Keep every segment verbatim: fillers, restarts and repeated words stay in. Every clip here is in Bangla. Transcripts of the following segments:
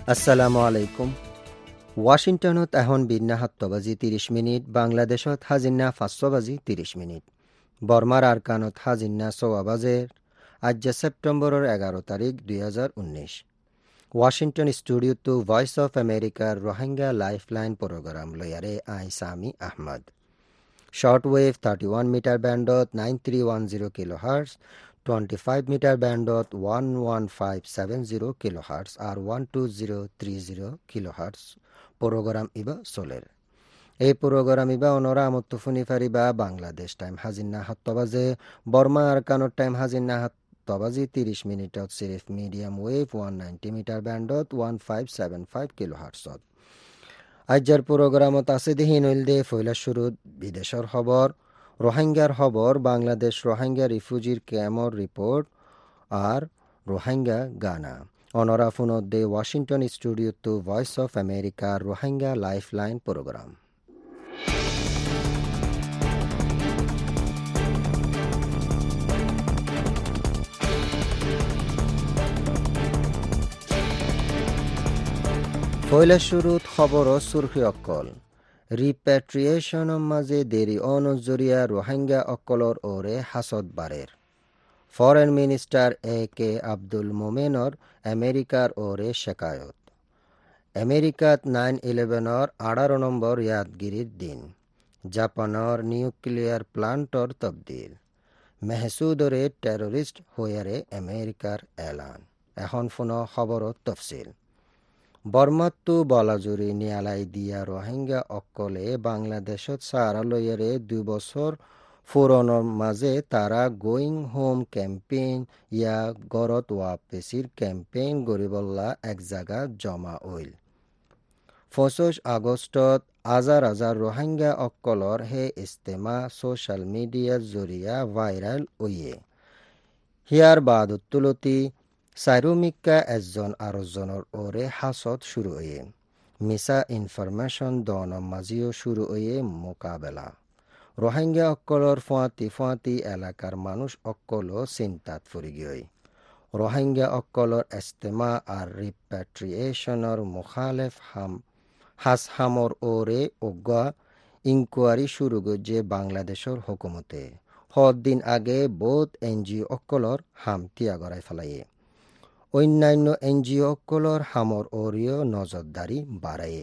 আসসালামু আলাইকুম। ওয়াশিংটনত এখন বিন্না সাতটা বাজি ত্ৰিশ মিনিট, বাংলাদেশত হাজিন্না পাঁচশো বাজি ত্ৰিশ মিনিট, বর্মার আরকানত হাজিন্না সোয়া বাজের। আজ সেপ্টেম্বরের এগারো তারিখ দুই হাজার উনিশ। ওয়াশিংটন স্টুডিওটো ভয়েস অফ আমেরিকার রোহিঙ্গা লাইফলাইন প্রোগ্রাম লয়ারে আই Sami Ahmad. Short wave thirty one meter ব্যান্ডত nine three one zero kilo hertz, twenty five meter ব্যান্ডত one one five seven zero kilo hertz আর one two zero three zero kilo hertz program ইবা চলের। এই প্রোগ্রাম ইবা অনরা আমত্তুফুনি ফারিবা বাংলাদেশ টাইম হাজিন্না সাত বাজে, বর্মা আরকানোর টাইম হাজিন্না সাত বাজি তিরিশ মিনিটত সিরিফ medium wave one ninety meter ব্যান্ডত one five seven five kilo হার্সত। আজ্জার প্রোগ্রামত আছে দিহি নইল দে ফইলা শুরুত বিদেশর খবর, রোহিঙ্গার খবর, বাংলাদেশ রোহিঙ্গা রিফিউজির ক্যাম্পর রিপোর্ট আর রোহিঙ্গা গানা। অনরা ফোনত দে ওয়াশিংটন স্টুডিওটো ভয়েস অফ আমেরিকার রোহিঙ্গা লাইফলাইন প্রোগ্রাম। ফইলা শুরুত খবর সুরখি অক্কল। রিপ্যাট্রিয়েশনের মাঝে দেরি অনজরিয়া রোহিঙ্গা অক্কলর ওরে হাসদ বারের। Foreign minister A K Abdul মোমেনর আমেরিকার ওরে শেকায়ত। আমেরিকাত নাইন ইলেভেনর আঠারো নম্বর ইয়াদগিরির দিন। জাপানর নিউক্লিয়ার প্লান্টর তবদিল। মেহসুদরে টেরোরিস্ট হইয়ারে আমেরিকার এলান। এখন ফোন খবর তফসিল। বর্মাত্তু বলাজুরি নিয়ালাই দিয়া রোহিঙ্গা অক্কলে বাংলাদেশত সারা লইয়ারে দুই বছর ফুরনের মাঝে তারা গোয়িং হোম ক্যাম্পেইন ইয়া গরত ওয়াপেসির ক্যাম্পেইন গরিবল্লা এক জায়গা জমা হইল। পঁচিশ আগস্টত হাজার হাজার রোহিঙ্গা অক্কলর হে ইস্তেমা সোশ্যাল মিডিয়ার জরিয়া ভাইরাল হইয়ে। হিয়ার বাদ তুলতি সাইরুমিকা একজন আরজনের ওরে হাসত শুরু হয়ে। মিসা ইনফরমেশন দন মাঝিও শুরু হয়ে মোকাবেলা। রোহিঙ্গা অক্কলর ফুয়াতি ফুয়াতি এলাকার মানুষ অক্কলও চিন্তাত ফুরি গিয়ে। রোহিঙ্গা অক্কলর ইস্তেমা আর রিপ্যাট্রিয়েশনের মুখালেফ হাম হাস হামর ওরে অজ্ঞা ইনকোয়ারি শুরু গজে বাংলাদেশের হুকুমতে। দিন আগে বোধ এনজিও অক্কলর হাম তিয়া গড়াই ফেলাইয়ে। অন্যান্য এনজিও অক্কলর হামর ওরিও নজরদারি বাড়াইয়ে।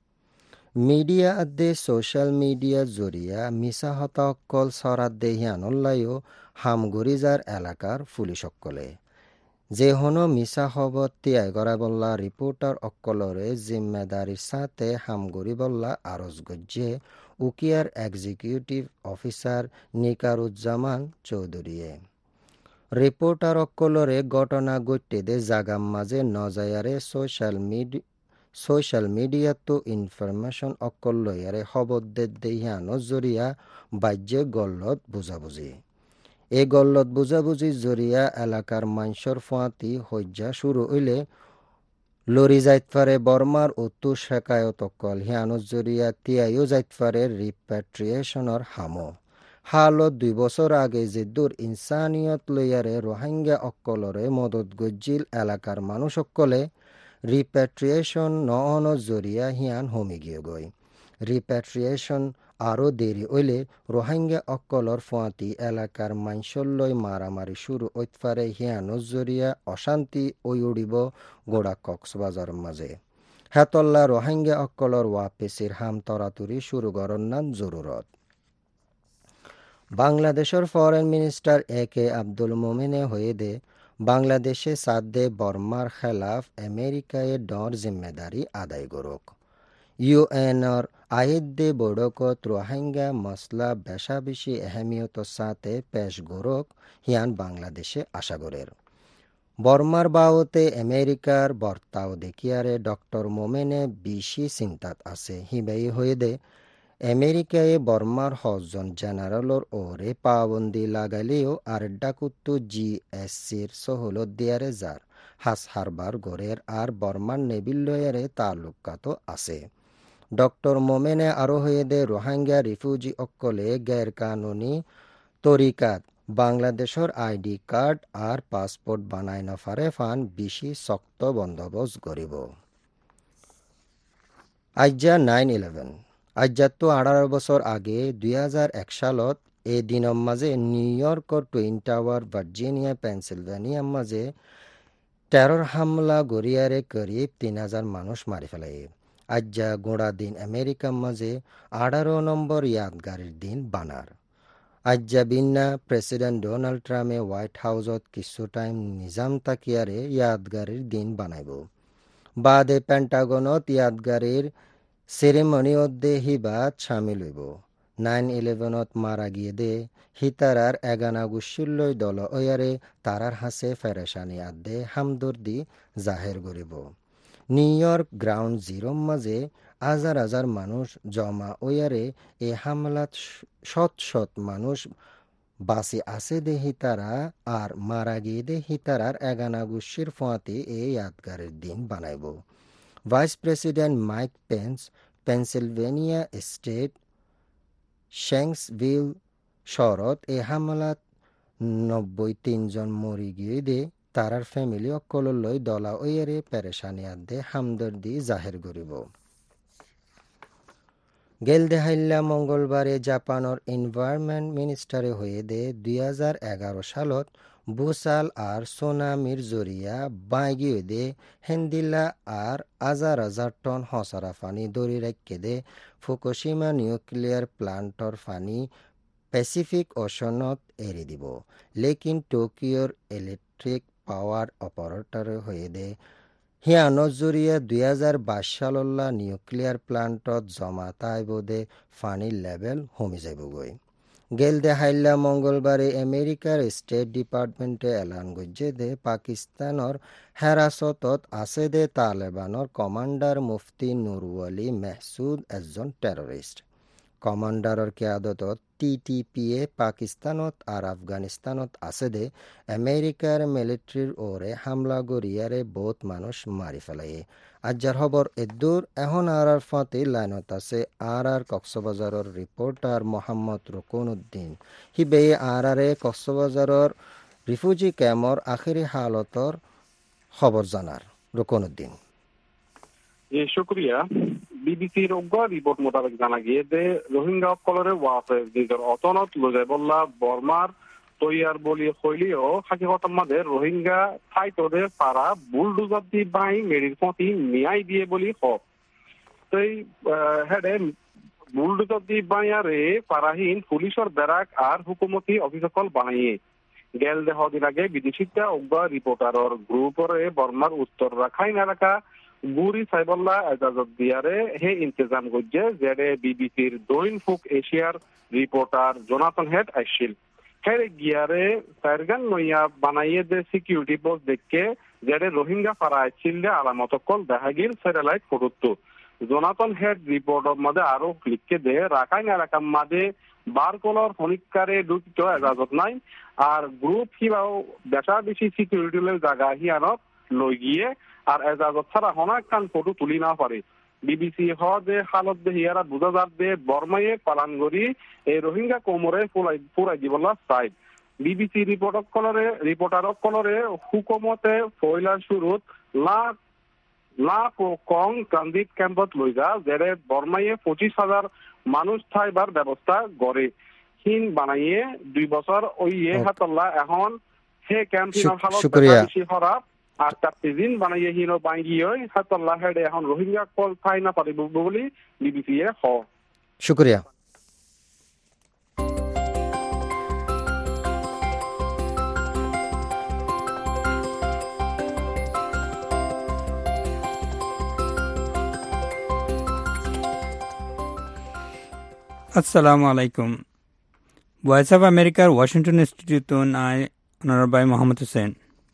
মিডিয়া আদে সোশ্যাল মিডিয়া জরিয়া মিসা হতা অক্কল সরাত দেহিয়ানল্লাইও হামগরিজার এলাকার পুলিশ অক্কলে। যে হনো মিসা খবর তিয়াই গড়াই বল্লা রিপোর্টার অক্কলরে জিম্মেদারির সাথে হামগরি বল্লা আরজ গজ্জে উকিয়ার এক্সিকিউটিভ অফিসার নিকারুজ্জামান চৌধুরীয়ে। রিপোর্টার অক্কলরে ঘটনা ঘটতে দে জাগাম মাঝে নজায়ারে সোশ্যাল মিডিয়া সোশ্যাল মিডিয়াতো ইনফরমেশন অক্কল লয়ারে খবর দে দেহিয়ানো জরিয়া বাজ্যে গল্লত বুঝাবুঝি। এই গল্লত বুঝাবুঝি জরিয়া এলাকার মানসর ফুয়াতি হজ্জা শুরু হইলে লরি যাইতফারে বর্মার উত্তু শেকায়ত অক্কল হিয়ানো জরিয়া তিয়াইও যাইতফারে রিপ্যাট্রিয়েশনের হামো। হালত দুই বছর আগে যে দূর ইনসানিয়ত লইয়ারে রোহিঙ্গা অক্কলরে মদত গজ্জিল এলাকার মানুষ অক্কলে রিপ্যাট্রিয়েশন নহন জরিয়া হিয়ান হমি গিয়ে গই। রিপ্যাট্রিয়েশন আরও দেরি হইলে রোহিঙ্গা অক্কলর ফুয়াতি এলাকার মাইনসল্লই মারামারি শুরু ঐতফারে হিয়ানো জরিয়া অশান্তি ওই উড়িব গোড়া কক্সবাজার মাঝে। হেতল্লা রোহিঙ্গা অক্কলর ওয়াপেসির হাম তরাতুরি শুরু গরন্নান জরুরত। বাংলাদেশের foreign minister A K Abdul মোমেনে হয়ে দে বাংলাদেশে সাদে বর্মার খেলাফ আমেরিকায় ডর জিম্মেদারি আদায় করুক। ইউএনর আয়েদে বৈঠকত রোহিঙ্গা মসলা বেশা বেশি এহমিয়তর সাথে পেশ গরক হিয়ান বাংলাদেশে আশা করের। বর্মার বাওতে আমেরিকার বর্তাও দেখিয়ারে ডক্টর মোমেনে বেশি চিন্তাত আছে। হিবাই হয়ে দে আমেরিকায় বর্মার হজন জেনারেলর ওরে পাবন্দি লাগালেও আর ডাকুত্তু জি এস সির সহলত দিয়ারে যার হাস হারবার গড়ের আর বর্মার নেবিল্লয়ারে তালুকাত আছে। ডক্টর মোমেনে আরো হয়ে দে রোহিঙ্গা রিফিউজি অক্কলে গैर কানুনি তরিকাত বাংলাদেশের আইডি কার্ড আর পাসপোর্ট বানাই নফারে ফান বেশি শক্ত বন্দোবস্ত করিব। আজ্জা নাইন ইলেভেন আজ্জা তো আঠারো বছর আগে দুই হাজার এক সালত এই দিনৰ মাঝে নিউ ইয়র্কর টুইন টাওয়ার ভার্জিনিয়া পেনসিলভেনিয়ার মাঝে টেরর হামলা গড়িয়ারে করিব তিন হাজার মানুষ মারি ফেলাই। আজ্জা গোড়া দিন আমেরিকার মাঝে আঠারো নম্বর ইয়াদগারির দিন বানার। আজ্জা বিন্না প্রেসিডেন্ট ডোনাল্ড ট্রাম্পে হোয়াইট হাউসত কিছু টাইম নিজাম তাকিয়ারে ইয়াদগারির দিন বানাইব। বাদে পেন্টাগনত ইয়াদগারির সেরেমনিয়ত দে হিবাত সামিল হইব। নাইন ইলেভেনত মারা গিয়ে দে হিতারার এগানা গুসুল্লই দল ওয়ারে তারার হাসে ফেরেশানি আদে হামদর্দি জাহের করিব। নিউ ইয়র্ক গ্রাউন্ড জিরোর মাঝে হাজার হাজার মানুষ জমা ওয়ারে এ হামলাত শত শত মানুষ বাসি আছে দে হিতারা আর মারা গিয়ে দে হিতারার এগানা গুসির ফোঁয়াতে এ ইয়াদগারের দিন বানাইব। Vice president Mike Pence Pennsylvania state Shanksville শহরত এ হামলাত নব্বই তিনজন মরি গিয়ে দে তারার ফ্যামিলি অকললৈ দলা ওয়ারে পেরেশানি আদে হামদর্দি জাহের করিব। গেল দেহাইল্লা মঙ্গলবারে জাপানের এনভায়রনমেন্ট মিনিস্টারে হয়ে দে দুই হাজার এগারো সালত বুসাল আর সোনামির জরিয়া বাইগিয়ে দে হেন্দিল্লা আর হাজার হাজার টন হসরা ফানি দরি রেখে দে ফুকুশিমা নিউক্লিয়ার প্লান্টর ফানি প্যাসিফিক ওশনত এরি দিব। লেকিন টোকিওর ইলেকট্রিক পাওয়ার অপারেটর হয়ে দে হিয়ানত জরিয়া দুই হাজার বাইশ সালল্লা নিউক্লিয়ার প্লান্টত জমা তাইব দে ফানির লেভেল কমি যাবগৈ। গেল দেহাইল্লা মঙ্গলবারে আমেরিকার স্টেট ডিপার্টমেন্টে এলান গজ্জে দে পাকিস্তানের হেরাসতত আছে দে তালেবানের কমান্ডার মুফতি নুরওয়ালি মেহসুদ একজন terrorist. কমান্ডারর কেয়াদতত T T P A পাকিস্তানত আর আফগানিস্তানত আছে দে আমেরিকার মিলিটারির ওরে হামলা গড়িয়ারে বহুত মানুষ মারি ফেলায়। আজ্জার খবর এদুর এখন আর আর ফাতে লাইনত আছে আর আর কক্সবাজারের রিপোর্টার মোহাম্মদ রুকন উদ্দিন। হিবে আর আরে কক্সবাজারের রিফিউজি ক্যাম্পর আখেরি হালতর খবর জানার। রুকন উদ্দিন শুক্রিয়া। বিবিসির অজ্ঞ রিপোর্ট মোতাবেক জানা গিয়েছে রোহিঙ্গা সকলরে ওয়াফে নিজের অতনত লুজাইবল্লা বর্মার তৈয়ার বলি হইলেও হাকিকতার মাঝে রোহিঙ্গা ফাইটরে পারা বুলডুজার দি বাই মেরির পথি নিয়াই দিয়ে বলি হক সেই হেডে বুলডুজার দি বাইয়ারে পারাহীন পুলিশের ব্যারাক আর হুকুমতি অফিসকল বানাইয়ে গেল দেহ দিন আগে বিদেশিটা অজ্ঞ রিপোর্টারর গ্রুপরে বর্মার উত্তর রাখাইন এলাকা গুরি সাইবল্লা এজাজত দিয়ারে হে ইন্তজাম করছে যেডে বিবিসির দক্ষিণ পূব এশিয়ার রিপোর্টার জোনাথন হেড আসছিল। হেরে গিয়ারে সাইরগান নইয়া বানাইয়ে দে সিকিউরিটি পোস্ট দেখে যেডে রোহিঙ্গা ফারা আসছিল দে আলামত কল দেখা গিল স্যাটেলাইট ফটোতো। জোনাথন হেড রিপোর্টের মধ্যে আরো লিখকে দে রাখাইন এলাকার মাঝে বারকলর ফনিকারে দুটিত এজাজত নাই আর গ্রুপ হিবাও বেশা বেশি সিকিউরিটি জায়গা হিয়ানত লই গিয়ে আর এজাজত ছাড়া হনা কান ফটো তুলি না পারে। বিবিসি হ যে হালত দে হিয়ারা বুঝা যাত দে বর্মায়ে পালান করি এই রোহিঙ্গা কোমরে পুরাই পুরাই দিবলা চাই। বিবিসি রিপোর্টক কলরে রিপোর্টারক কলরে হুকুমতে ফয়লার শুরুত লাখ লাখ কং ট্রানজিট ক্যাম্পত লৈ যা যেরে বর্মায়ে পঁচিশ হাজার মানুষ থাইবার ব্যবস্থা গড়ে হিন বানাইয়ে দুই বছর ওই ইয়ে হাতল্লা এখন হে ক্যাম্প হিন হালত বেশি খারাপ আর তাপ্তিজিন বানাইয়ে হিনো বাঙ্গিয়ে হাতল্লা হেডে এখন রোহিঙ্গা কল ঠাই না পারিব বলি বিবিসি এ হ। শুকরিয়া। আসসালামু আলাইকুম। ভয়েস অফ আমেরিকার ওয়াশিংটন ইনস্টিটিউট আই অনারবাই মোহাম্মদ হুসেন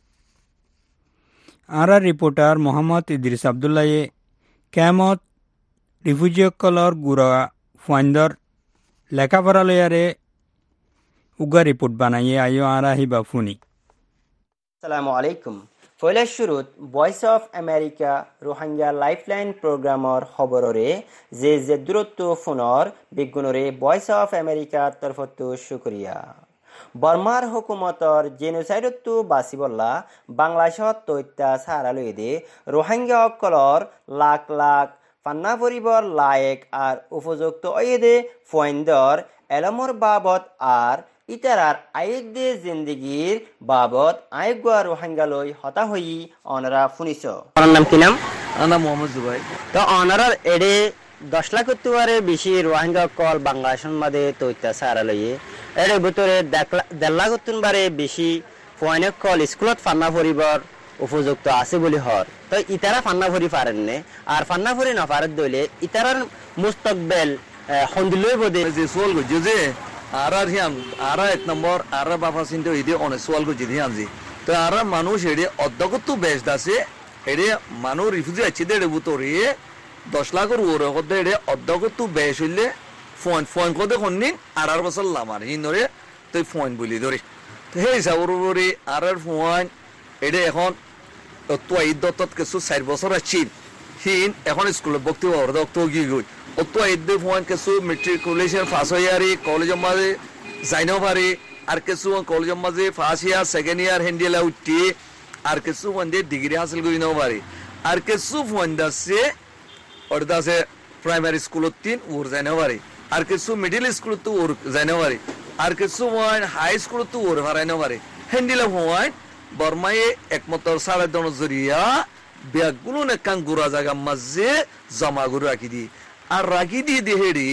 আর আর রিপোর্টার মোহাম্মদ ইদ্রিস আবদুল্লাহে ক্যামত রিফিউজিসকলর গুড়া ফাইন্দর লেখাপড়া লয়ারে উগা রিপোর্ট বানাইয়ে আইও আর আহিবা ফুনি। আসসালামু আলাইকুম। ফয়লা শুরুত Voice of America Rohingya lifeline প্রোগ্রামর খবররে যে যে দূরত্ব ফোনর বিজ্ঞানরে ভয়েস অফ আমেরিকার তরফত শুক্রিয়া। বর্মার হুকুমতর জেনোসাইডত বাসিবল্লা বাংলাদেশত তৈত্যা সারা লইদে রোহিঙ্গা অকলর লাখ লাখ ফান্না পরিবার লায়েক আর উপযুক্ত অয়েদে ফয়েন্দর এলমর বাবদ আর ইতারার আয়েদে জিন্দগির বাবদ আয়েগুয়া রোহিঙ্গালই হতা হই অনারা ফুনিস। ওনার নাম কি নাম? আমার মোহাম্মদ জুবাই। তো অনারার এডে দশ লাখ তুয়ারে বেশি রোহিঙ্গা কল বাংলাদেশের মাঝে তো অত্যাচার লইয়ে এর ভিতরে দেড় লাখ বারে বেশি ফয়েন কল স্কুলত ফান্না পরিবার উপযুক্ত আছে বলি হর। তো ইতারা ফান্না ভরি পারেন নে আর ফান্না ভরি না পারেন দইলে ইতারার মুস্তকবেল হন্দিলই বোধে যে সোয়াল করছে যে আর আর হিয়াম আর এক নম্বর আর বাবা চিন্তা ইদে অনেক সোয়াল করছে হিয়ানজি। তো আর মানুষ এড়ে অধ্যক্ষ বেশ দাসে এড়ে মানুষ রিফিউজি আছে দেড়ে বুতরে দশ লাখের ওর হতে এড়ে অধ্যক্ষ বেশ হইলে ফোন ফোন কদে কন্নিন আর আর বছর লামার হিন ধরে তুই ফোন বলি ধরে সেই হিসাবর উপরে আর আর ফোন এটা এখন তো ঈদত কিছু চার বছর আছিল হিন এখন স্কুলত ভর্তি হওয়ার দক্ত গিয়ে গই অত ঈদ ফোন কিছু মেট্রিকুলেশন পাস হইয়ারি কলেজের মাঝে যাইনও পারি আর কিছু কলেজের মাঝে ফার্স্ট ইয়ার সেকেন্ড ইয়ার হেন্ডিলা উঠি আর কিছু ফোন দিয়ে ডিগ্রি হাসিল করে নেও পারি আর কিছু ফোন দাসে ওর দাসে প্রাইমারি স্কুলত তিন ওর যাইনও পারি আর কিছু মিডিল স্কুলত ওর যাইনও পারি আর কিছু ফোন হাই স্কুলত ওর হারাইনও পারি হেন্ডিলা ফোন বর্মায়ে একমত সাড়ে দশ জরিয়া ব্যাগগুলো নেকান গুড়া জায়গা মাঝে জমা করে রাখি দি আর রাখি দিয়ে দেহেরি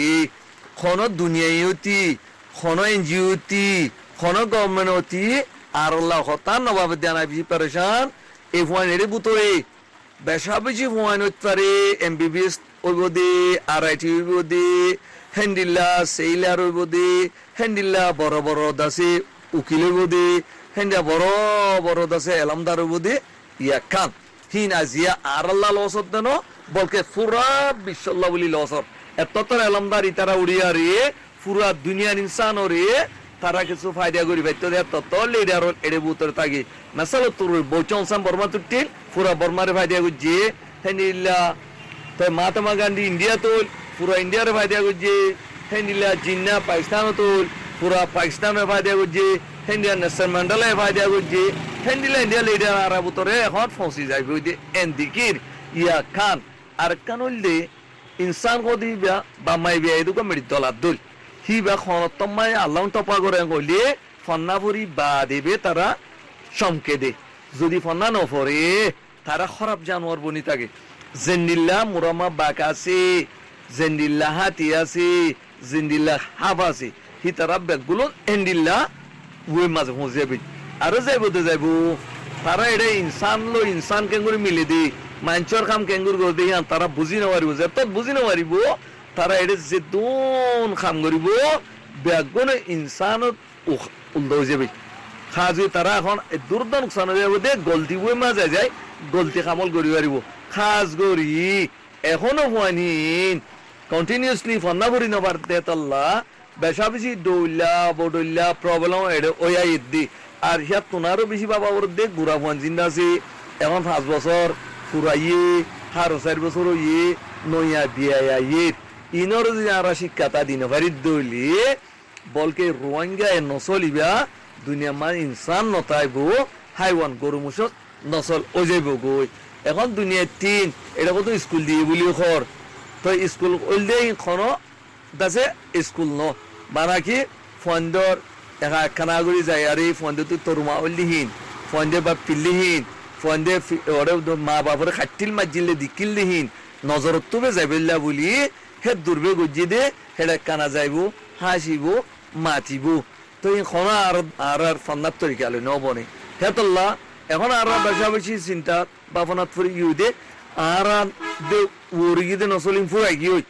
খন দুনিয়ায় অতি খন এনজিও অতি খন গভর্নমেন্ট অতি আর হতান নবাব দেনা বেশি পারেশান এই ফোন এর বুতরে বেশা বেশি ফোন পারে এম বি বি এস ওইব দে আর আই টি ওইব দে হেন্ডিল্লা সেইলার ওইব দে হেন্ডিল্লা বড় বড় দাসে উকিল ওইব দে হেন্ডিয়া বড় বড় দাসে এলামদার ওইব দে ইয়া খান হিন আজিয়া আর আল্লাহ লসত দেন বলকে পুরা বিশ্বল্লাহ বলি লসত এততর এলামদার ইতারা উড়িয়া রে পুরা দুনিয়ার ইনসান রে তারা কিছু ফায়দা করি ভাই তো তত লিডার এড়ে বুতর থাকি মেসাল তোর বৌচংসাম বর্মা তুটিল পুরা বর্মারে ফায়দা করছে হেনিল্লা তাই মহাত্মা গান্ধী ইন্ডিয়া তোল পুরা ইন্ডিয়ার ফায়দা করছে হেনিল্লা জিন্না পাকিস্তান তোল পুরা পাকিস্তানের ফায়দা করছে হেন্ডিয়া নেলসন ম্যান্ডেলা ফায়দা করছে হেন্ডিলা ইন্ডিয়া লিডার আর বুতরে এখন ফসি যাইবে ওই যে এনদিকির ইয়া খান আর কান হইলে ইনসান কদি বিয়া বা মাই বিয়া এদুকা মেরি দলার দল হি বা খনতমাই আল্লাহ টপা করে কইলে ফন্নাপুরি বা দেবে তারা চমকে দে যদি ফন্না নফরে তারা খারাপ জানোয়ার বনি থাকে জেন্দিল্লা মুরামা বাক আছে জেন্দিল্লা হাতি আছে জেন্দিল্লা হাফ আছে হি তারা ব্যাগগুলো এন্দিল্লা ওই মাঝে পৌঁছে যাবে আরো যাইব তো যাইব তারা এটা ইনসান লো ইনসান কেঙ্গুরি মিলে দি মাঞ্চর কাম কেঙ্গুর করে দি তারা বুঝি নপারিব যে তত বুঝি নপারিব তারা এটা যে দোন কাম করিব ব্যাগুন ইনসান উল্টা হয়ে যাবে খাজি তারা এখন দুর্দ নোকসান হয়ে যাবে দে গলতি বই মাঝে যায় গলতি কামল করি পারিব খাজ করি এখনো হওয়ানিন কন্টিনিউসলি ফন্না ভরি নবার দে তল্লা বেশা বেশি দৌলা বদৌলা প্রবলেম এটা ওয়া ইদ্দি আর হিয়া তোনারও বেশি বাবা ওর দেখ বুড়া ফোন জিন্দা আছে এখন পাঁচ বছর ফুরাইয়ে হারো চার বছর ইয়ে নইয়া বিয়া ইয়ে ইনর যদি আর শিক্ষাটা দিন পারি দৌলি বলকে রোহিঙ্গা এ নচলিবা দুনিয়া মান ইনসান নতাইব হাইওয়ান গরু মুসত নচল ও যাইব গই এখন দুনিয়ার তিন এটা কত স্কুল দিয়ে বলি খর তো স্কুল ওইলে খন দাসে স্কুল ন বানাকি ফন্দর একা খানাগুড়ি যায় আর এই ফন্দে তো তরুমা উল্লিহীন ফন্দে বা পিল্লিহীন ফন্দে মা বাপরে খাটিল মাজিলে দিকিল্লিহীন নজরত তোবে যাইবেল্লা বলি হে দুর্বে গজি দে হেডা কানা যাইব হাসিব মাতিব তো এই খনা আর আর আর ফন্দার তরিকা আলো নবনে হেতল্লা এখন আর বেশা বেশি চিন্তা বাপনাথ ফুরি গিয়ে দে আর দে উড়ি গিয়ে নচলিম ফুরাই গিয়ে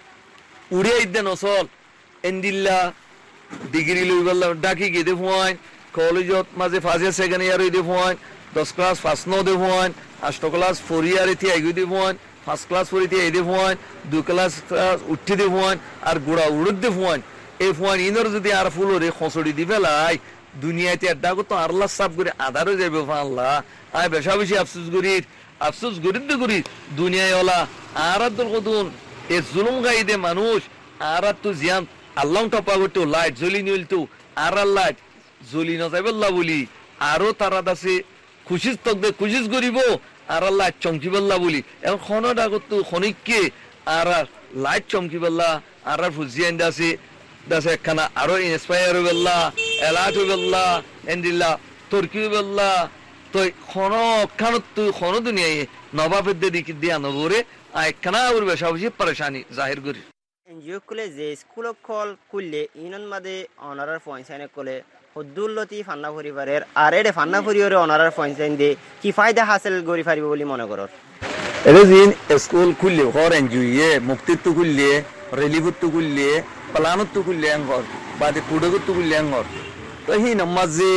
উড়ে দে নচল এন্দিল্লা ডিগ্রি লই গেল ডাকি গিয়ে দে ফুয়াইন কলেজত মাঝে ফার্স্ট ইয়ার সেকেন্ড ইয়ার দে ফুয়াইন দশ ক্লাস ফার্স্ট ন দে ফুয়াইন আষ্ট ক্লাস ফোর ইয়ার এটি আগে দে ফুয়াইন ফার্স্ট ক্লাস ফোর এটি দে ফুয়াইন দুই ক্লাস উঠি দে ফুয়াইন আর গোড়া উড়ত দে ফুয়াইন এই ফুয়াইন ইনর যদি আর ফুলরে খসড়ি দি ফেলাই দুনিয়াতে আড্ডা করতো আল্লাহ সাফ করে আধার হয়ে যাবে আল্লাহ আয় বেশা বেশি আফসুস করি আফসুস করিত করি দুনিয়ায় ওলা আর আব্দুল কদুন এ জুলুম গাইদে মানুষ আর তো জিয়ান আল্লাহ টপা করতো লাইট জ্বলি নিলতো আর লাইট জ্বলি নজাইবল্লা বলি আরো তারা দাসে খুশিস তকবে খুশিস করিব আর লাইট চমকিবল্লা বলি এখন খনটা করতো খনিককে আর লাইট চমকি বললা আর ফুজিয়ান দাসি দাসে খানা আরো ইন্সপায়ার বললা এলাট বললা এন্ডিল্লা তুর্কি বললা তো কোন খান তুই কোন দুনিয়ায় নবাবের দিকে দিয়া নবরে আইখানা ওর বেশি পরেশানি জাহির করি এনজিও কলে যে স্কুল কল কুললে ইনন মাদে অনারার পয়সানে কলে হদ্দুল্লতি ফান্না পরিবারের আর এডে ফান্না পরিবারের অনারার পয়সান দিয়ে কি ফায়দা হাসিল করি পারিব বলে মনে করর এটা দিন স্কুল খুললে হর এনজিও মুক্তিত্ব খুললে রিলিফত্ব খুললে প্লানত্ব খুললে আঙ্গর বাদে কুড়গত্ব খুললে আঙ্গর তো হি নমাজে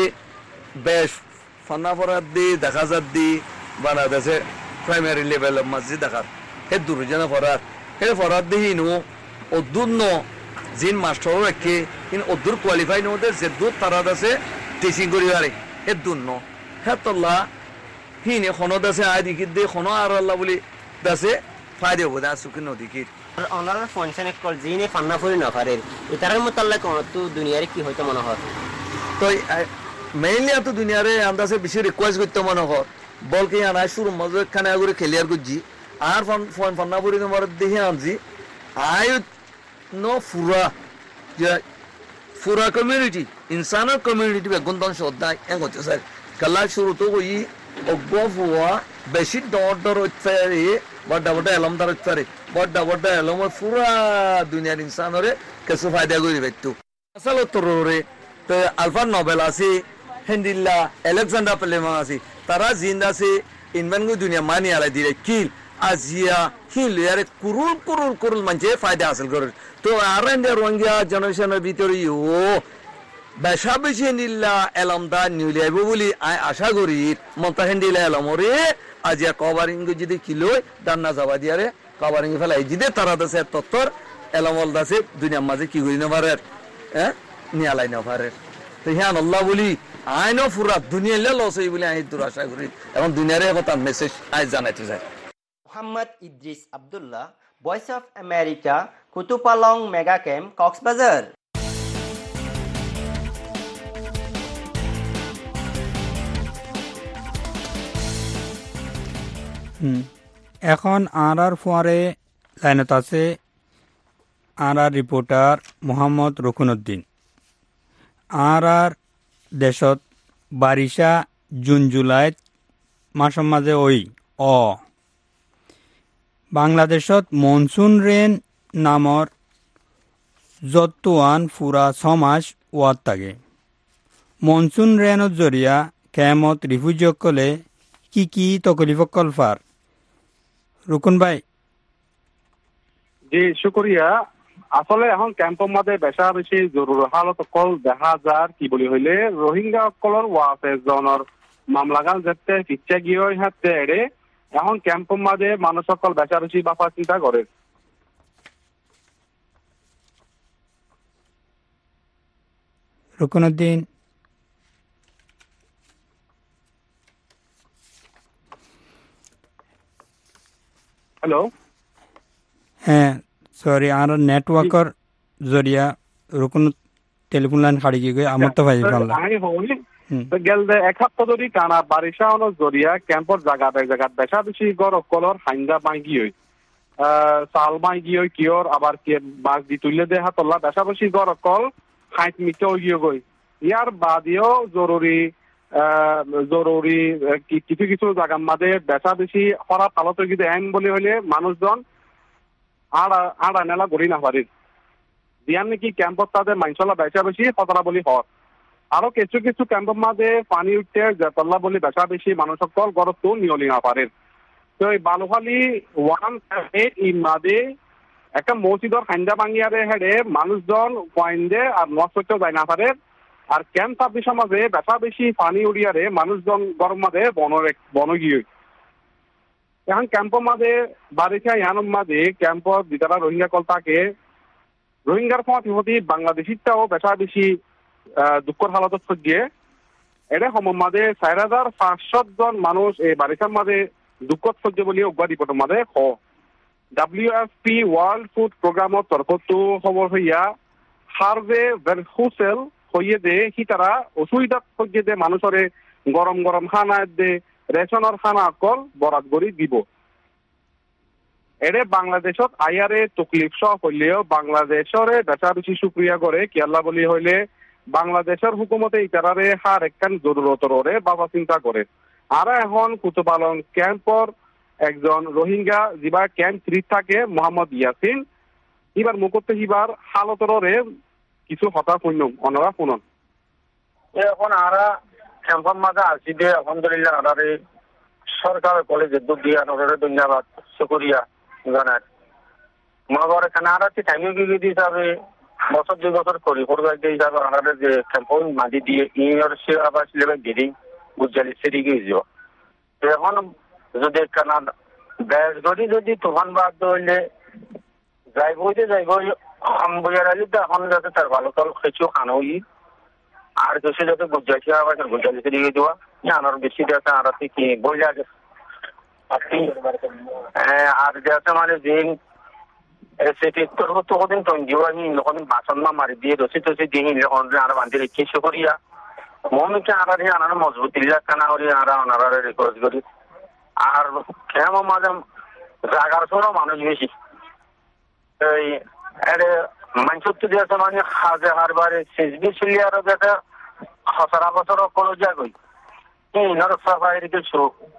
বেশ ফান্না ফরাদ দি দেখা যাত দি বাংলাদেশে প্রাইমারি লেভেল মসজিদ দেখার হে দুর্জনা ফরাদ হে ফরাদ দি হিনু অদ্দুর ন জিন মাস্টার রাখে ইন অদ্দুর কোয়ালিফাই নদের যে দূর তারাদ আছে টিচিং করি পারে হে দূর ন হে তল্লা হিনে খনো দাসে আয় দিকির দে খনো আর আল্লাহ বলি দাসে ফায়দে হবো দা সুখী নদীকির অনারার পয়সানে কল জিনে ফান্না পরি না পারে এটার মোতাল্লাক তো দুনিয়ারে কি হইতো মনে হয় তো মেইনলি এত দুনিয়ারে আন্দাজে বেশি রিকোয়েস্ট করতে মনে হয় বলকে আনায় শুরু মজা খানে আগুরে খেলিয়ার করছি আর ফোন ফান্না পরি তোমার দেখে আনছি আয় নো ফুরা যে ফুরা কমিউনিটি ইনসানের কমিউনিটি বেগুন দন শ্রদ্ধায় এং হচ্ছে স্যার কাল্লা শুরু তো ওই অজ্ঞ ফুয়া বেশি ডর ডর হচ্ছে বড্ডা বড্ডা এলম দার হচ্ছে বড্ডা বড্ডা এলম ফুরা দুনিয়ার ইনসানরে কিছু ফায়দা করি ব্যক্ত আসলে তোরে তো আলফা নোবেল আছে হেন্ডিল্লা আলেকজান্ডার প্লেমা আছে তারা জিন্দা আছে ইনভেন্ট দুনিয়া মানি আলাই দিলে কিল আজিয়া হিলিয়ারে কুরুল কুরুল কুরুল মানছে ফায়দা হাসিল করে তো আর রোহিঙ্গা জেনারেশনের ভিতরে ও বেশা বেশি নিল্লা এলমদা নিউলিয়াইব বলি আই আশা করি মমতা হেন্ডিলা এলমরে আজিয়া কভারিং যদি কিলো দান্না যাবা দিয়ারে কভারিং ফেলাই যদি তারা দাসে তত্তর এলমল দাসে দুনিয়ার মাঝে কি করি না পারে হ্যাঁ নিয়ালাই না পারে তো হ্যাঁ আল্লাহ বলি আইনও ফুরা দুনিয়ালে লস হই বলে আই দূর আশা করি এবং দুনিয়ারে কথা মেসেজ আই জানাইতে চাই Mohammad Idris Abdullah Voice of America Kutupalong mega camp Cox's Bazar এখন আর আর ফুয়ারে লাইনত আছে আর আর রিপোর্টার মোহাম্মদ রুকনউদ্দিন আর আর দেশত বারিষা জুন জুলাইত মাসৰ মাঝে ওই অ বাংলাদেশত মনসুন রেন নামৰ যত্তুৱান ফুৰা ছমাস ওয়াত থাকে মনসুন রেনত জরিয়া কেমত রিফিউজিসকলে কি কি তকলিফকল ফার রুকুন ভাই জি শুক্রিয়া আসলে এখন ক্যাম্পৰ মাঝে বেশা বেশি জরুরি হালত কল দেখা যার কি বলি হইলে রোহিঙ্গা কলর ওয়াফে জনের মামলাগান যেতে পিছিয়ে গিয়ে হাতে এড়ে এখন ক্যাম্পৰ মাঝে মানুষ সকল বেশা বেশি বাপা চিন্তা করে রুকনউদ্দিন হ্যালো হ্যাঁ সরি আর নেটওয়ার্কর জরিয়া রুকুন টেলিফোন লাইন খাড়ি গিয়ে আমার তো ভাই ভালো আমি হই তো গেলদে এক সপ্তাহ ধরে কানা বারিশা অন জরিয়া ক্যাম্পর জায়গা এক জায়গা বেশা বেশি গর কলর হাইন্দা মাইগি হই সাল মাইগি হই কিওর আবার কে বাস দি তুইলে দে হাতলা বেশা বেশি গর কল হাইট মিটো গিয়ে গই ইয়ার বাদিও জরুরি জরুরি কিছু কিছু জায়গার মাঝে বেশা বেশি খারাপ হালত গিয়ে এন বলে হইলে মানুষজন আড়া আড়া নেলা গড়ি না পারে দিয়ান নাকি ক্যাম্পত তাদের মাইনসলা বেশা বেশি খতরা বলি হর আরো কিছু কিছু ক্যাম্পের মাঝে পানি উঠতে জেতল্লা বলি বেশা বেশি মানুষ সকল গরত নিয়লি না পারে তো এই বালুখালী ওয়ান এই মাঝে একটা মসজিদর খান্দা ভাঙিয়ারে হেডে মানুষজন কয়েন্দে আর নষ্ট যায় না পারে আর ক্যাম্প ছাব্বিশের মাঝে বেশা বেশি পানি উড়িয়ারে মানুষজন গরম মাঝে বন বন গিয়ে এখন ক্যাম্পর মাঝে বারিশা ইয়ানোর মাঝে ক্যাম্পর যেটা রোহিঙ্গা কল থাকে রোহিঙ্গার ফতি বাংলাদেশিটাও বেশা বেশি দুঃখর হালত গিয়ে এটা সময় মাঝে চার হাজার পাঁচশো জন মানুষ এই বারিশার মাঝে দুঃখত সহ্য বলি অজ্ঞা রিপোর্টের মাঝে হ W F P world food প্রোগ্রামর তরফতো খবর হইয়া সার্ভে হুসেল হইয়ে দে সি তারা অসুবিধা সহ্য দে মানুষরে গরম গরম খানা দে রেশনের খানা অকল বরাদ করে দিব এরে বাংলাদেশত আইয়ারে তকলিফ সহ হইলেও বাংলাদেশরে বেচা বেশি সুক্রিয়া করে কি আল্লাহ বলি হইলে বাংলাদেশের হুকুমতে ইতারারে হার একখান জরুরতর ওরে বাবা চিন্তা করে। আর এখন কুতুপালন ক্যাম্পর একজন রোহিঙ্গা যিবা ক্যাম্প থ্রি থাকে মোহাম্মদ ইয়াসিন এবার মুখতে হিবার হালতরে কিছু হতা শূন্য অনরা শুনন। এখন আরা ক্যাম্পের মাঝে আসি দিয়ে আলহামদুলিল্লাহ আরারে সরকার কলেজে দুধ দিয়ে আনারে ধন্যবাদ শুকরিয়া জানার মগর এখানে আরা কি টাইম গিয়ে হিসাবে বছর দুই বছর করি পড়বে হিসাবে আনারে যে ক্যাম্পন মাটি দিয়ে ইউর সে আবার সিলেবাস গেরি বুঝালি সেরি গিয়ে এখন যদি কানা ব্যাস যদি যদি তুফান বাদ হইলে যাইব যে যাইব বইয়ার আলি এখন যাতে তার ভালো তল খেয়েছিও খানোই আর দেশে যাতে গুজাইছি আবার গুজালি সেরি গিয়ে দেওয়া আনার বেশি দেখা আর কি বইলে আগে আর যাতে মানে দিন সেটি তোর তখন তঞ্জিবাহি যখন বাসন মা মারি দিয়ে রসি টসি দিয়ে যখন আর বান্ধি রেখে সে করিয়া মনকে আনারে আনার মজবুত ইল্লা কানা করি আরা আনারে রিকোয়েস্ট করি। আর কেমন মাঝে জাগার সরো মানুষ বেশি এই এরে মানসত্ব দিয়েছে মানে হাজে হারবারে সিজবি সিলিয়ারও যাতে হসরা বছর কোনো জায়গায় এই নরক সাফাই কিছু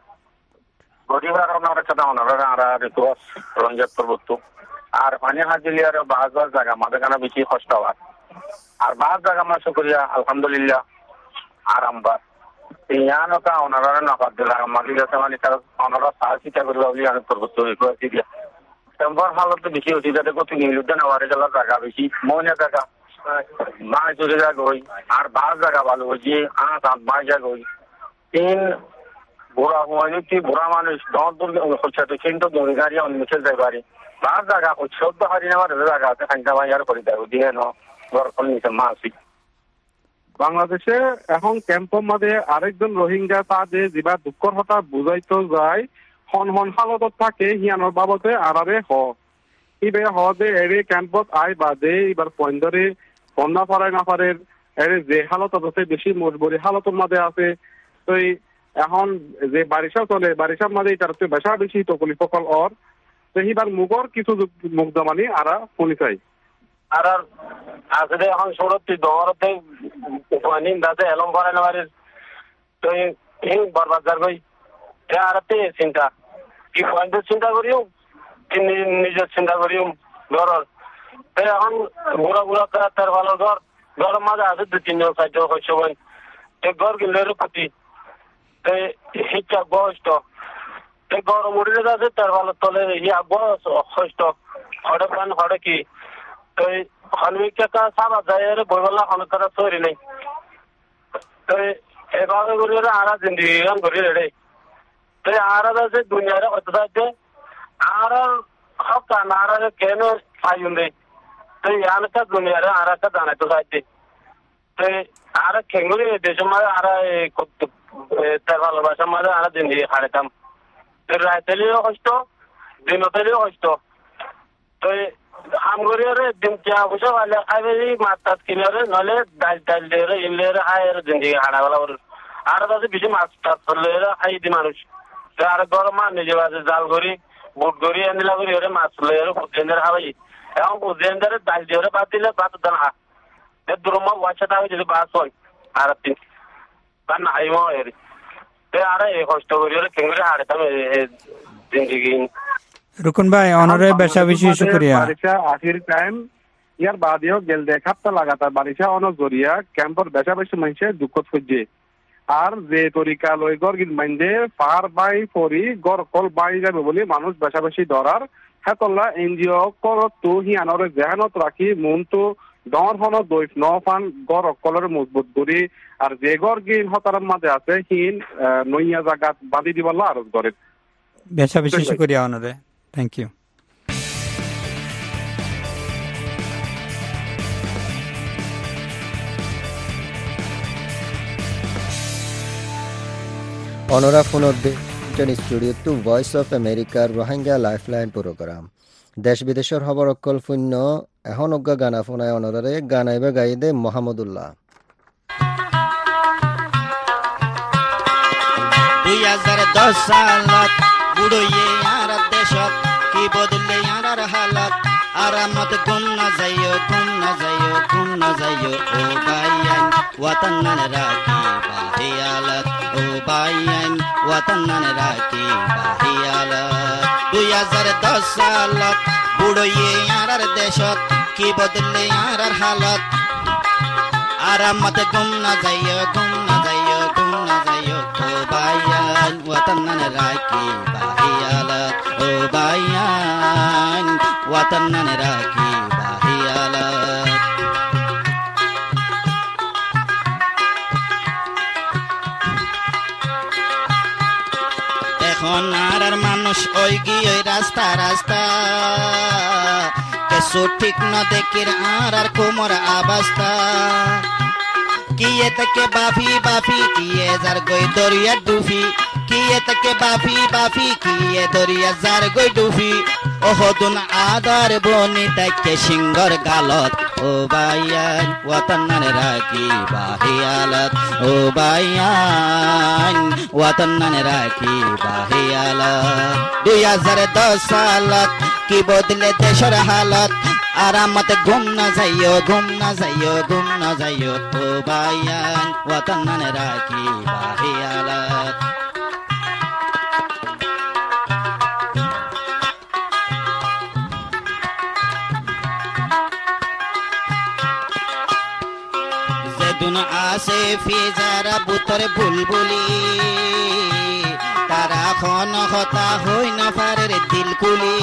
গরিবার ওনার সাথে ওনারা আরা রিকোয়েস্ট রঞ্জাত পর্বত আর পানি হাজিলিয়ার বাহাজ বাহাজ জায়গা মাঝে কানা বেশি কষ্ট হওয়ার আর বাহাজ জায়গা আমার শুক্রিয়া আলহামদুলিল্লাহ আরামবার ইয়ানোকা ওনারা নকল দিলা মালিক আছে মানে তারা ওনারা সাহসিতা করবে বলে আমি পর্বত হয়েছি দিয়া টেম্পার হালত বেশি হচ্ছে যাতে কত নিলুদ্ধ নেওয়ারে গেল জায়গা বেশি মনে জায়গা বাঁশ চলে জায়গা হই আর বাস জায়গা ভালো হয়েছে আট আট বাঁশ জায়গা হই তিন বুড়া হয়নি কি বুড়া মানুষ দশ দূর হচ্ছে তো কিন্তু দৌড়ে গাড়ি অন্য মিছিল যাই পারি বাস জায়গা চোদ্দ হারি নেওয়ার জায়গা আছে খাইটা বাজার করে দেয় দিয়ে ন ঘর ফল নিচে মাসি। বাংলাদেশে এখন ক্যাম্পের মাঝে আরেকজন রোহিঙ্গা তা যে যিবা দুঃখর হতা বুঝাইতো যায় হন হন হালতত থাকে হিয়ানোর বাবদে আরারে হ ইবে হ যে এরে ক্যাম্পত আই বাদে এবার পয়েন্টরে বন্যা পারে না পারে এরে যে হালতত আছে বেশি মজবুরি হালতের মাঝে আছে তো এখন যে বারিশা চলে বারিশার মাঝে তার বেশা বেশি তকলি সকল অর তো এবার মুগর কিছু মুখ জমানি আরা শুনি চাই আর আসলে এখন সৌরভ দরতে নিন দাদা এলম করে নেওয়ার তো এই বরবাদ যাবই আরতে চিন্তা কি পয়েন্টের চিন্তা করিও কি নিজের চিন্তা করিও ঘরের এখন বুড়া বুড়া তার ভালো ঘর ঘরের মাঝে আছে দু তিনজন চারজন হয়েছে বই ঘর কিনলে ক্ষতি শিক্ষা বয়স্ক গরম উঠে আছে তার ভালো তলে ইয়া বয়স হস্ত হঠাৎ পান হঠাৎ কি হনবিকা সাবা যায় বইবেলা হনকার তৈরি নেই তো এভাবে করে আরা জিন্দিগি গান করি রে তো আরা আছে দুনিয়ারে হতে থাকবে আর হক আর কেন পাইন রে তো ইয়ানকা দুনিয়ারে আর একটা জানাই তো চাইতে তো আর খেঙ্গুলি দেশ মাঝে আর তার ভালোবাসার মাঝে আর জিন্দিগি হারাতাম তো রাতেলিও কষ্ট দিনতেলিও কষ্ট তো আমগরিয়ারে দিন কিয়া বুঝা वाले আইবে মাতাত কিনারে নলে ডাল ডাল দেরে ইলেরে আয়ের জিন্দিগি হারাওয়ালা ওর আর দাদি বেশি মাছ টাছ লেরে আই দি মানুষ আর গরম নিজে বাজে জাল করি বুট করি এন্দিলা করি ওরে মাছ লেরে বুঝেন্দার হাওয়াই এখন বুঝেন্দারে ডাল দেরে পাতিলে পাত দানা এ দুরমা ওয়াচাটা হই যদি বাস হয় আর তিন কান আইমো এর তে আর এই কষ্ট করি ওরে কেঙ্গরে হারাতাম জিন্দিগি রুকন ভাই অনারে বেশা বেশি শুকরিয়া বারিশা আখির টাইম ইয়ার বাদিও গেল দেখাপ্তা লাগাতার বারিশা অন জরিয়া ক্যাম্পর বেশা বেশি মানুষে দুঃখ খুঁজছে আর যে তরিকা লই গর গিন মাইন্দে পার বাই ফরি গর কল বাই যাবে বলে মানুষ বেশা বেশি ডরার হেতল্লা এনজিও করত তো হিয়ানরে জেহানত রাখি মন তো ডর হন দইফ ন ফান গর অকলরে মজবুত করি আর যে গর গিন হতার মাঝে আছে হিন নইয়া জাগাত বাঁধি দিবাল্লা আরজ করে বেশা বেশি শুকরিয়া অনারে থ্যাংক ইউ। অনরা ফোনৰ ষ্টুডিঅ'টো ভইচ অফ আমেৰিকাৰ ৰোহিংগা লাইফলাইন প্ৰগ্ৰাম দেশ বিদেশৰ খবৰ অকল শূন্য এখন অজ্ঞা গানা ফোনাই অনৰাৰে গানাইবা গাই দে মহামদুল্লাহ। দুই হাজাৰ দহ সালত বুড়োয়ে আর দেশত কি বদলে আর হালত আরামত গুম না যাইও গুম না যাইও গুম না যাইও ও বাইয়ান ওয়াতন নান রাখি বাহিয়ালত ও বাইয়ান ওয়াতন নান রাখি বাহিয়ালত দুই হাজার দশ সালত বুড়িয়ে আর দেশত কি বদলে আর হালত আরামত গুম না যাইও গুম না যাইও গুম না যাইও ও বাইয়ান ওয়াতন নান রাখি বাহিয়ালত ও বাইয়ান ওয়াতন নান রাখি বাহিয়ালত এখন আর আর মানুষ ওই গিয়ে রাস্তা রাস্তা কেসু ঠিক ন দেখির আর আর কোমর আবাস্তা কিয়ে থেকে বাফি বাফি কিয়ে যার গই দরিয়া ডুফি কিয়ে থেকে বাফি বাফি কিয়ে দরিয়া যার গই ডুফি ওহদুন আদার বনি তাকে সিংহর গালত ও বাইয়ান ওয়াতন নান রাখি বাহিয়ালত ও বাইয়ান ওয়াতন নান রাখি বাহিয়ালত দুই হাজার দশ সালত কি বদলে দেশের হালত আরামত গুম না যাইও গুম না যাইও গুম না যাইও ও বাইয়ান ওয়াতন নান রাখি বাহিয়ালত যেদুন আসে ফিজারা বুতর বুলবুলি তারা খন হতা হই না পারে দিলকুলি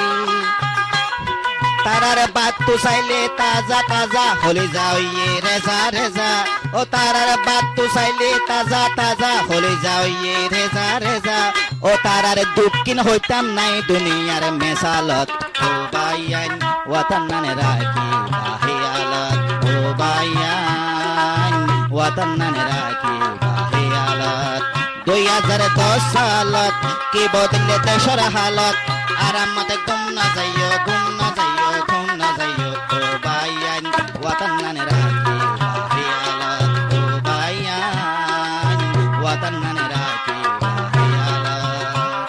তারার বাত তু চাইলে তাজা তাজা হলে যাও ইয়ে রেজা রেজা ও তারার বাত তু চাইলে তাজা তাজা হলে যাও ইয়ে রেজা রেজা ও তারার দুঃখিন হইতাম নাই দুনিয়ার মেসালত ও বাইয়ান ওয়াতন নান রাখি বাহিয়ালত ও বাইয়ান ওয়াতন নান রাখি বাহিয়ালত দুই হাজার দশ সালত কি বদলে দেশের হালত আরামত গুম না যাইও গুম না যাইও গুম না যাইও ও বাইয়ান ওয়াতন নান রাখি বাহিয়ালত ও বাইয়ান ওয়াতন নান রাখি বাহিয়ালত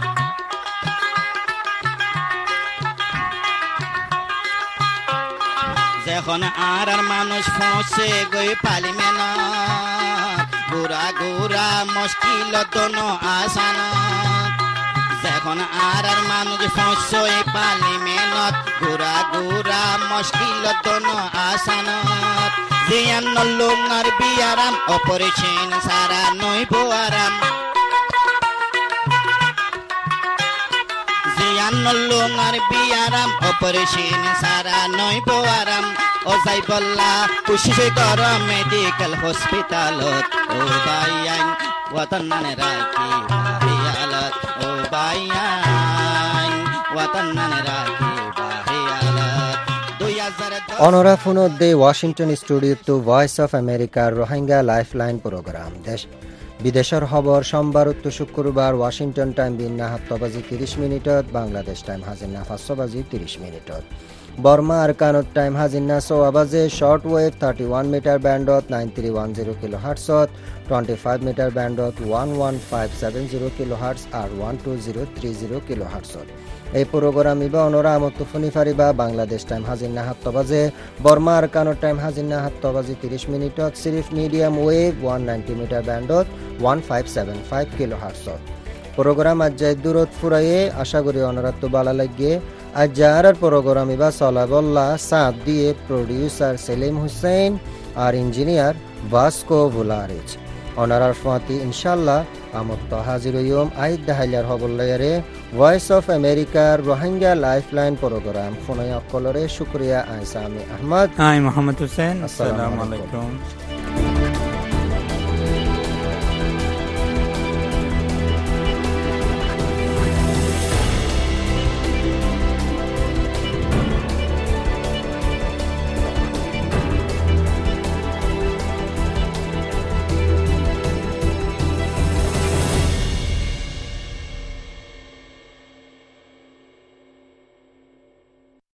যখন আর আর মানুষ পৌঁছে গই পালিমেন গুড়া গুড়া মুশকিল দোনো আসান যখন আর আর মানুষ পৌঁছই পার্লিমেন্টত গুড়া গুড়া মুশকিল দোনো আসানত জিয়ান নলুঙার বিয়ারাম অপরিচিন সারা নইব আরাম জিয়ান নলুঙার বিয়ারাম অপরিচিন সারা নইব আরাম ও যাই বল্লা কুশিশ কর মেডিকেল হসপিটালত ও বাইয়ান ওয়াতন নান রাখি বাহিয়ালত ও বাইয়ান ওয়াতন নান রাখি বাহিয়ালত দুই হাজার দশ অনরা ফোনত দে Washington studio to Voice of আমেরিকার রোহিঙ্গা লাইফলাইন প্রোগ্রাম দেশ বিদেশের খবর সোমবার উত্তর শুক্রবার ওয়াশিংটন টাইম বিন্না সাতটা বাজি ত্রিশ মিনিটত বাংলাদেশ টাইম হাজিনা পাঁচশো বাজি ত্রিশ মিনিটত বর্মা আরকানত টাইম হাজিনা সোয়া বাজে short wave thirty one meter ব্যান্ডত nine three one zero kilo হার্টসত টোয়েন্টি ফাইভ মিটার ব্যান্ডত one one five seven zero kilo hertz আর one two zero three zero kilo হার্টসত এই প্রোগ্রাম ইবা অনরা আমত ফোনি ফারিবা বাংলাদেশ টাইম হাজিনা সাতটা বাজে বর্মা আরকানত টাইম হাজিনা সাতটা বাজি ত্রিশ মিনিটত সিরিফ medium wave one ninety meter ব্যান্ডত one five seven five kilo হার্টসত প্রোগ্রাম আজ যাই দূরত ফুরাইয়ে আশা করি অনরাত্ম বালা লাগিয়ে আজ যার প্রোগ্রাম ইবা সলাবল্লা সাথ দিয়ে প্রডিউসার সেলিম হুসেন আর ইঞ্জিনিয়ার ভাস্কো ভুলারিচ অনারার ফাঁতি ইনশাল্লাহ আমত হাজির হইম আইদ দাহাইলার হবল্লায়ারে ভয়েস অফ আমেরিকার রোহিঙ্গা লাইফলাইন প্রোগ্রাম ফোনাই অকলরে শুক্রিয়া আইসামি আহমদ হাই মোহাম্মদ হোসেন আসসালামু আলাইকুম।